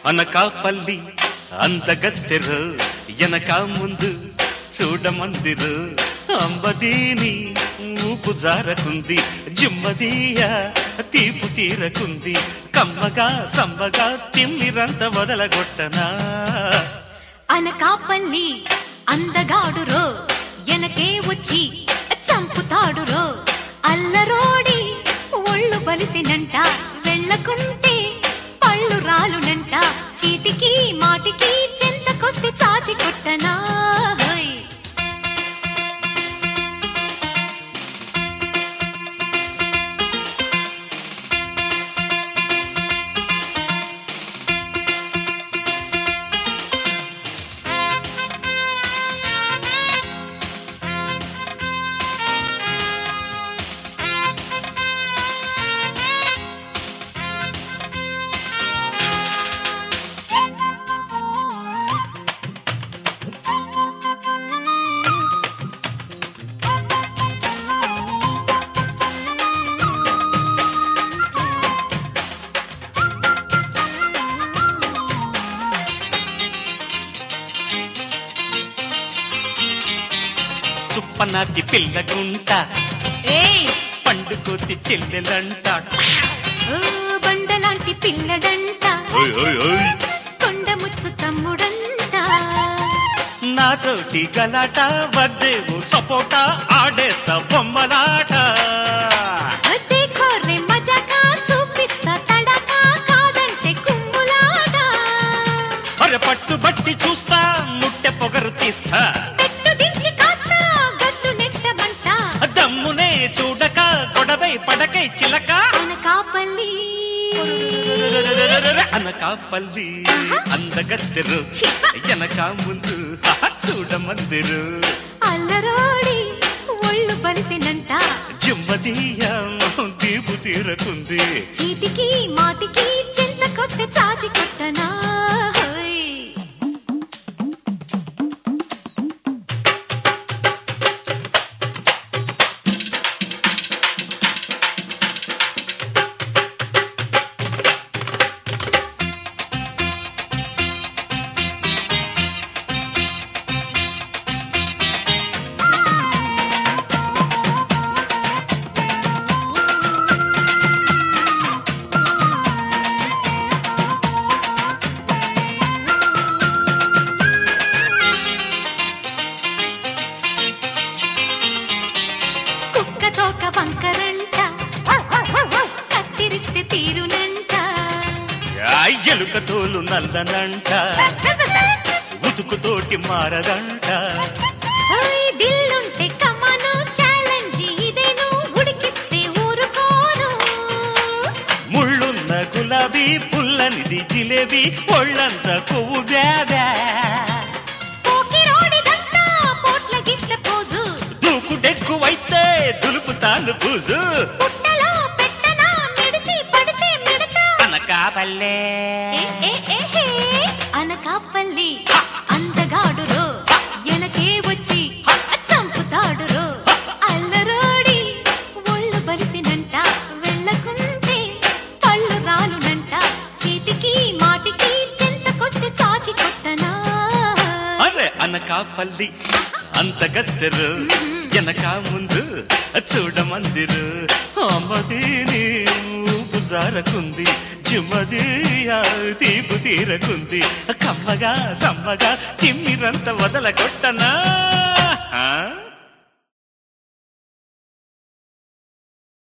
అనకాపల్లి అందగత్తెరు ఎనక ముందు చూడమందిరు అంబదీని ఊపు జారకుంది జిమ్మదీయ తీపు తీరకుంది కమ్మగా సమ్మగా తిమ్మిరంత వదలగొట్టనా అనకాపల్లి అందగాడురో ఎనకే వచ్చి చంపుతాడురో అల్లరోడి ఒళ్ళు బలిసినంట వెళ్ళకుంటే పళ్ళు రాలునంట చీటికి మాటికి చెంతకొస్తే చాచి కొట్టనా చుప్పనాటి పిల్లగుంట పండుకోతి చెల్లెలంట బండలాంటి పిల్లడంట కొండముచ్చు తమ్ముడంట నాతోటి గలాట వద్దేవు సపోటా ఆడేస్తా బొమ్మలాట మజాకా చూపిస్తా తడక కాదంటే కుమ్ములాట అరే పట్టుబట్టి చూస్తా ముట్టె పొగరు తీస్తా చూడక గొడవై పడకై చిలక అనకాపల్లి అనకాపల్లి అందగత్తెరు ఎనక ముందు చూడమందిరు అల్లరోడి ఒళ్ళు బలిసినంట జిమ్మదీయ దీపు తీరకుంది చీటికి మాటికి చింతకొస్తే చాచి కొట్టనా వంకరంట కత్తిరిస్తే తీరునంట ఎలుక తోలు నల్లనంట ఉతుకుతోటి మారదంట దిల్లుంటే కమాను ఛాలెంజ్ ఇదేను ఉడికిస్తే ఊరుకోను ముళ్ళున్న గులాబీ పుల్లనిది జిలేబీ ఒళ్ళంత కొవ్వు బ్యాబా ఎక్కువైతే దులుపుతాను బూజు పుట్టలో పెట్టనా మెడిసి పడితే మిడతా అనకాపల్లి అనకాపల్లి అందగాడురో ఎనకే వచ్చి చంపుతాడురో అల్లరోడి ఒళ్ళు బలిసినంట వెళ్ళకుంటే పళ్ళు రాలునంట చీటికి మాటికి చెంతకొస్తే చాచి కొట్టనా అరే అనకాపల్లి అందగత్తెరు ఎనక ముందు చూడమందిరు అమ్మదీని ఊపు జారకుంది జిమ్మదీయ తీపు తీరకుంది కమ్మగా సమ్మగా తిమ్మిరంత వదలగొట్టనా